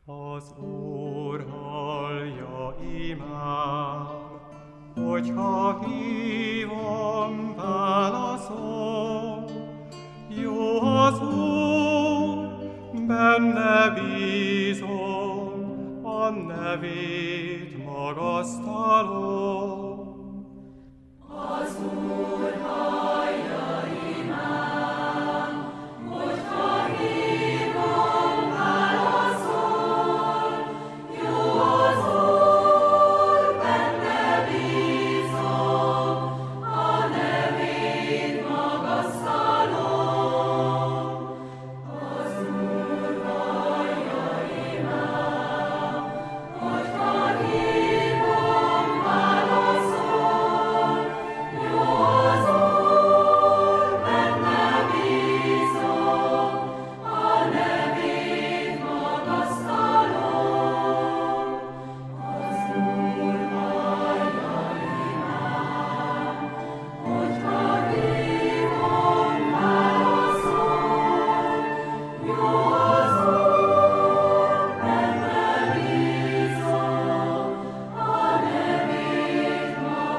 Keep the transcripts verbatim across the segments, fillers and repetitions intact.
Az Úr hallja imám, hogyha hívom, válaszol. Jó az Úr, benne bízom, a nevét magasztalom. Az Úr hallja imám, hogyha hívom, válaszol. Jó az Úr, benne bízom, a nevét magasztalom. Az Úr hallja imám, hogyha hívom, válaszol. Jó az Úr, benne bízom, a nevét magasztalom. Az Úr hallja imám, hogyha hívom, válaszol. Jó az Úr, benne bízom, a nevét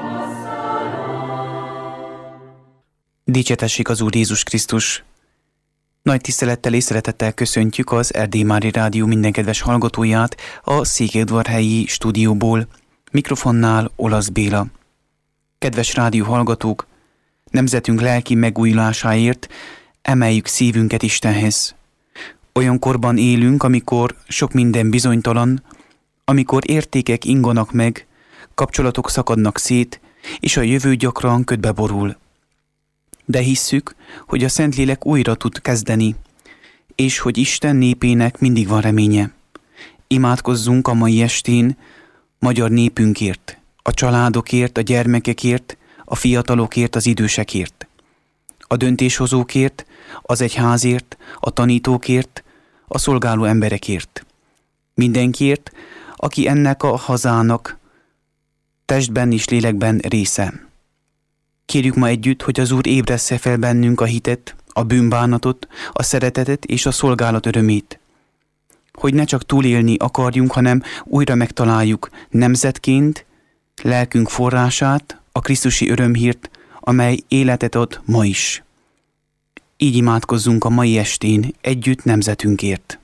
magasztalom. Dicsétessék az Úr Jézus Krisztus! Nagy tisztelettel és szeretettel köszöntjük az Erdély Mária Rádió minden kedves hallgatóját a Székelyudvarhelyi stúdióból, mikrofonnál Olasz Béla. Kedves rádió hallgatók, nemzetünk lelki megújulásáért emeljük szívünket Istenhez. Olyan korban élünk, amikor sok minden bizonytalan, amikor értékek inganak meg, kapcsolatok szakadnak szét, és a jövő gyakran ködbe borul. De hisszük, hogy a Szentlélek újra tud kezdeni, és hogy Isten népének mindig van reménye. Imádkozzunk a mai estén magyar népünkért, a családokért, a gyermekekért, a fiatalokért, az idősekért, a döntéshozókért, az egyházért, a tanítókért, a szolgáló emberekért. Mindenkiért, aki ennek a hazának testben és lélekben része. Kérjük ma együtt, hogy az Úr ébressze fel bennünk a hitet, a bűnbánatot, a szeretetet és a szolgálat örömét. Hogy ne csak túlélni akarjunk, hanem újra megtaláljuk nemzetként lelkünk forrását, a krisztusi örömhírt, amely életet ad ma is. Így imádkozzunk a mai estén együtt nemzetünkért.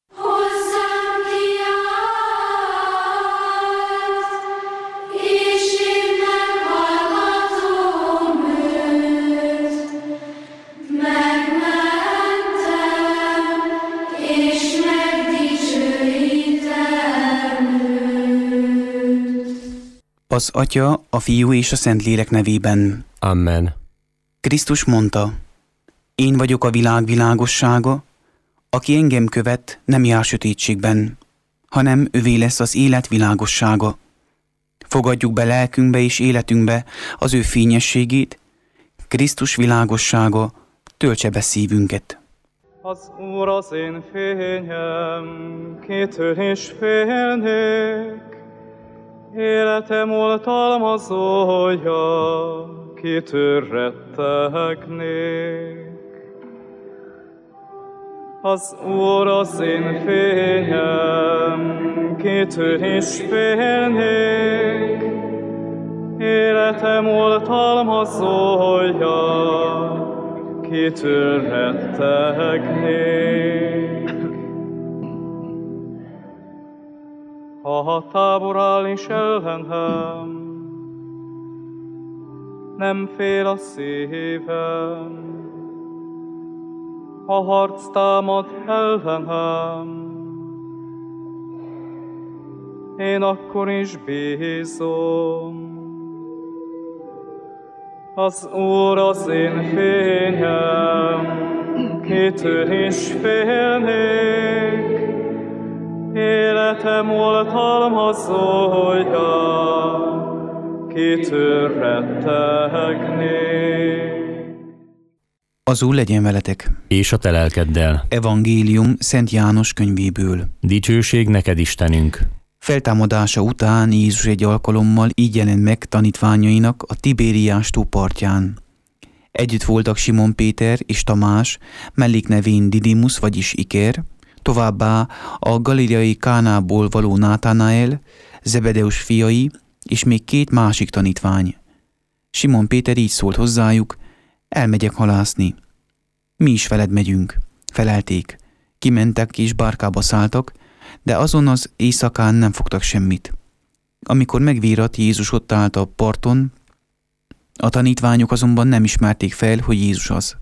Az Atya, a Fiú és a Szentlélek nevében. Amen. Krisztus mondta, én vagyok a világ világossága, aki engem követ, nem jár sötétségben, hanem övé lesz az élet világossága. Fogadjuk be lelkünkbe és életünkbe az ő fényességét, Krisztus világossága töltse be szívünket. Az Úr az én fényem, kitől is félnék, életem oltalmazója, kitől rettegnék. Az Úr az én fényem, kitől is félnék, életem oltalmazója, kitől rettegnék. Ha tábor áll is ellenem, nem fél a szívem. Ha harc támad ellenem, én akkor is bízom. Az Úr az én fényem, kitől is félnék, életem oltalmazója, kitől rettegnék. Az Úr legyen veletek. És a te lelkeddel. Evangélium Szent János könyvéből. Dicsőség neked, Istenünk. Feltámadása után Jézus egy alkalommal így jelent meg tanítványainak a Tibériás tó partján. Együtt voltak Simon Péter és Tamás, melléknevén Didimus, vagyis Iker, Továbbá a galileai Kánából való Nátanael, Zebedeus fiai, és még két másik tanítvány. Simon Péter így szólt hozzájuk, elmegyek halászni. Mi is veled megyünk, felelték. Kimentek és bárkába szálltak, de azon az éjszakán nem fogtak semmit. Amikor megvírat, Jézus ott állt a parton, a tanítványok azonban nem ismerték fel, hogy Jézus az.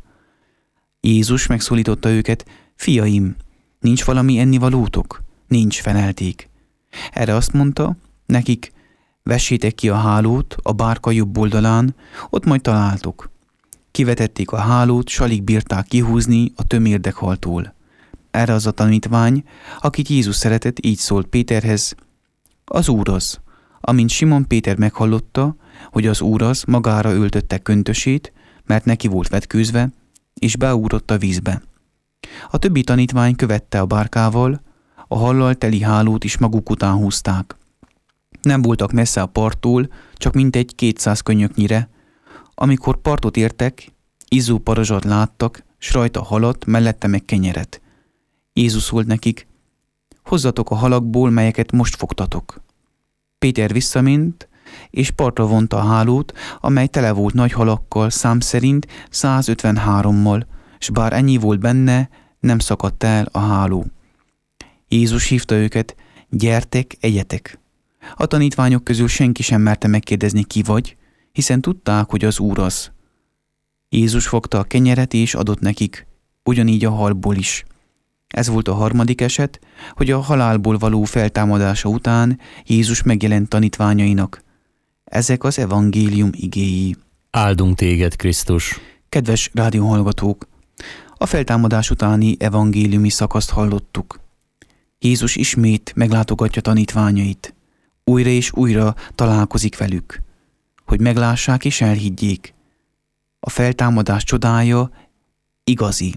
Jézus megszólította őket, fiaim, nincs valami ennivalótok? Nincs, felelték. Erre azt mondta nekik, vessétek ki a hálót a bárka jobb oldalán, ott majd találtok. Kivetették a hálót, s alig bírták kihúzni a tömérdekhaltól. Erre az a tanítvány, akit Jézus szeretett, így szólt Péterhez, az Úr az. Amint Simon Péter meghallotta, hogy az Úr az, magára öltötte köntösét, mert neki volt vetkőzve, és beugrott a vízbe. A többi tanítvány követte a bárkával, a hallal teli hálót is maguk után húzták. Nem voltak messze a parttól, csak mintegy kétszáz könyöknyire. Amikor partot értek, izzó parazsat láttak, s rajta halat, mellette meg kenyeret. Jézus szólt nekik, hozzatok a halakból, melyeket most fogtatok. Péter visszament, és partra vonta a hálót, amely tele volt nagy halakkal, szám szerint százötvenhárommal, s bár ennyi volt benne, nem szakadt el a háló. Jézus hívta őket, gyertek, egyetek. A tanítványok közül senki sem merte megkérdezni, ki vagy, hiszen tudták, hogy az Úr az. Jézus fogta a kenyeret és adott nekik, ugyanígy a halból is. Ez volt a harmadik eset, hogy a halálból való feltámadása után Jézus megjelent tanítványainak. Ezek az evangélium igéi. Áldunk téged, Krisztus! Kedves rádióhallgatók! A feltámadás utáni evangéliumi szakaszt hallottuk. Jézus ismét meglátogatja tanítványait. Újra és újra találkozik velük, hogy meglássák és elhiggyék. A feltámadás csodája igazi.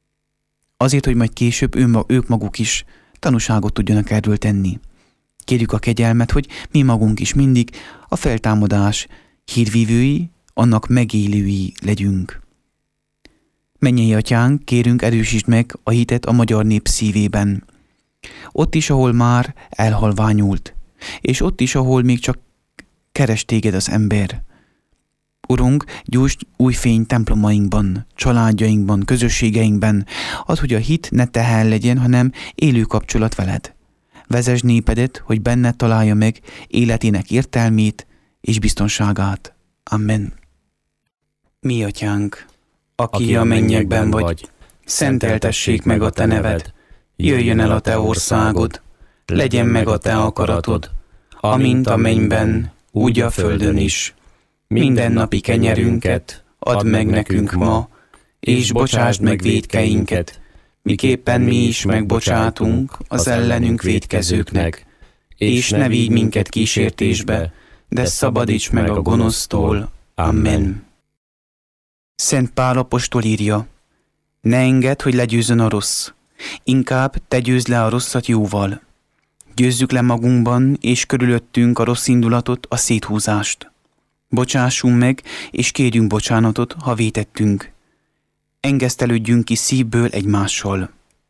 Azért, hogy majd később ő, ők maguk is tanúságot tudjanak erről tenni. Kérjük a kegyelmet, hogy mi magunk is mindig a feltámadás hírvívői, annak megélői legyünk. Mennyei Atyánk, kérünk, erősítsd meg a hitet a magyar nép szívében. Ott is, ahol már elhalványult, és ott is, ahol még csak keres téged az ember. Urunk, gyújtsd új fény templomainkban, családjainkban, közösségeinkben, add, hogy a hit ne teher legyen, hanem élő kapcsolat veled. Vezesd népedet, hogy benned találja meg életének értelmét és biztonságát. Amen. Mi Atyánk, aki, aki a mennyekben vagy, vagy, szenteltessék meg a te neved, jöjjön el a te országod, legyen meg a te akaratod, amint a mennyben, úgy a földön is. Mindennapi kenyerünket add meg nekünk ma, és bocsásd meg vétkeinket, miképpen mi is megbocsátunk az ellenünk vétkezőknek, és ne vigy minket kísértésbe, de szabadíts meg a gonosztól. Amen. Szent Pál apostol írja, ne engedd, hogy legyőzzön a rossz, inkább te győzd le a rosszat jóval. Győzzük le magunkban és körülöttünk a rossz indulatot, a széthúzást. Bocsássunk meg, és kérjünk bocsánatot, ha vétettünk. Engesztelődjünk ki szívből egymással.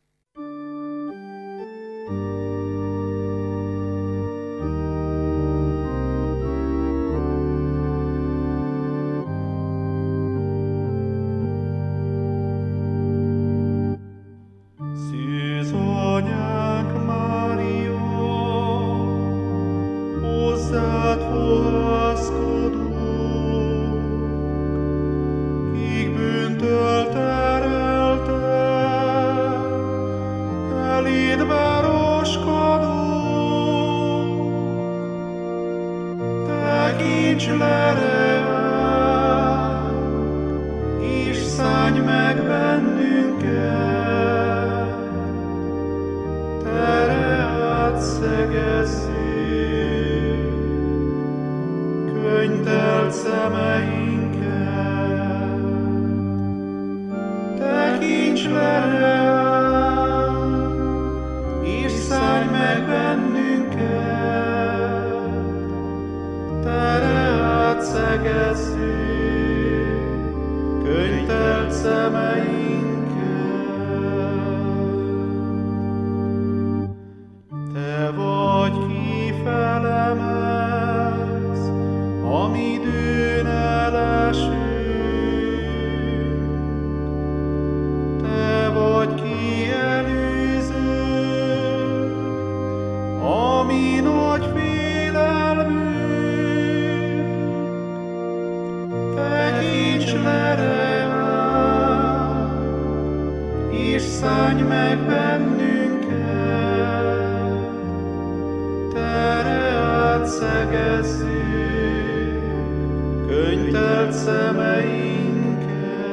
Szűz anyánk Mária, hozzád fohászkodunk, kik bűntől terelte, eléd bároskodunk. Tekints le reánk, és szállj meg bennünket, tere átszegezzék könyvtelt szemeinket. Tekints le reánk, és szállj meg bennünket, tere átszegezzék könyvtelt szemeinket. könyvtelt szemeinket.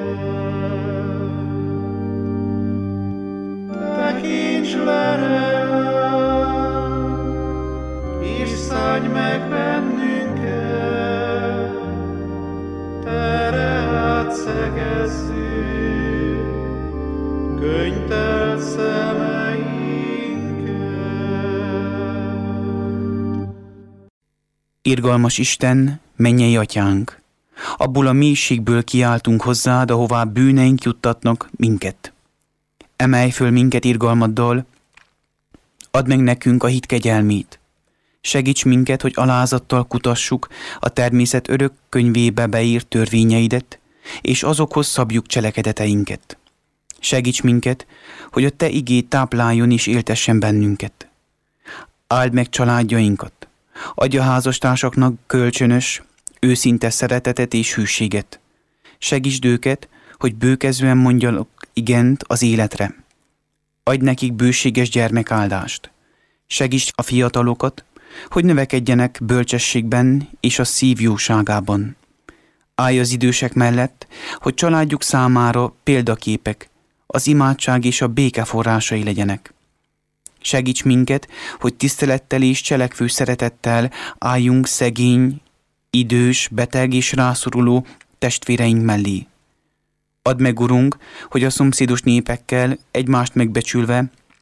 Tekints le ránk, és szállj meg bennünket, tere átszegezzük könyvtelt szemeinket. Irgalmas Isten, mennyei atyánk, abból a mélységből kiáltunk hozzád, ahová bűneink juttatnak minket. Emelj föl minket irgalmaddal, add meg nekünk a hit kegyelmét. Segíts minket, hogy alázattal kutassuk a természet örök könyvébe beírt törvényeidet, és azokhoz szabjuk cselekedeteinket. Segíts minket, hogy a te igéd tápláljon és éltessen bennünket. Áld meg családjainkat, adj a házastársaknak kölcsönös, őszinte szeretetet és hűséget. Segítsd őket, hogy bőkezően mondjanak igent az életre. Adj nekik bőséges gyermekáldást. Segítsd a fiatalokat, hogy növekedjenek bölcsességben és a szív jóságában. Állj az idősek mellett, hogy családjuk számára példaképek, az imádság és a béke forrásai legyenek. Segíts minket, hogy tisztelettel és cselekvő szeretettel álljunk szegény, idős, beteg és rászoruló testvéreink mellé. Add meg, Urunk, hogy a szomszédos népekkel egymást megbecsülve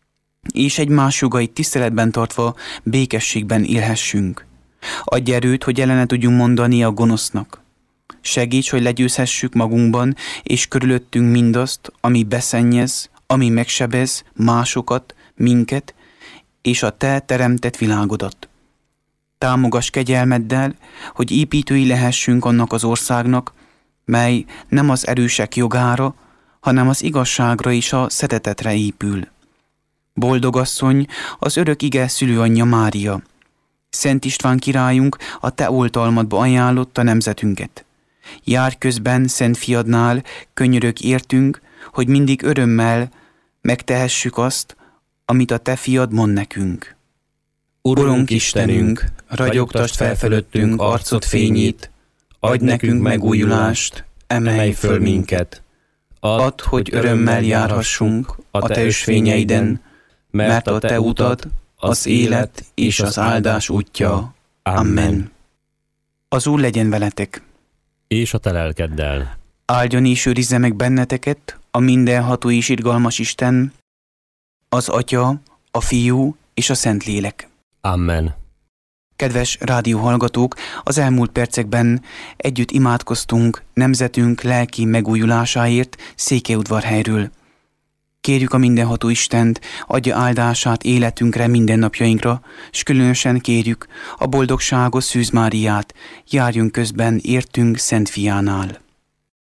és egymás jogait tiszteletben tartva békességben élhessünk. Adj erőt, hogy ellene tudjunk mondani a gonosznak. Segíts, hogy legyőzhessük magunkban és körülöttünk mindazt, ami beszennyez, ami megsebez másokat, minket és a te teremtett világodat. Támogass kegyelmeddel, hogy építői lehessünk annak az országnak, mely nem az erősek jogára, hanem az igazságra és a szeretetre épül. Boldog asszony, az örök ige szülőanyja Mária. Szent István királyunk a te oltalmadba ajánlotta nemzetünket. Járj közben Szent Fiadnál, könyörög értünk, hogy mindig örömmel megtehessük azt, amit a te fiad mond nekünk. Urunk Istenünk, ragyogtasd fel fölöttünk arcod fényét, adj nekünk megújulást, emelj föl minket. Add, hogy örömmel járhassunk a te ösvényeiden, mert a te utad az élet és az áldás útja. Amen. Az Úr legyen veletek. És a te lelkeddel. Áldjon és őrizze meg benneteket a mindenható és irgalmas Isten, az Atya, a Fiú és a Szentlélek. Amen. Kedves rádióhallgatók, az elmúlt percekben együtt imádkoztunk nemzetünk lelki megújulásáért Székelyudvarhelyről. Kérjük a mindenható Istent, adja áldását életünkre, mindennapjainkra, s különösen kérjük a boldogságos Szűz Máriát, járjunk közben értünk Szent Fiánál.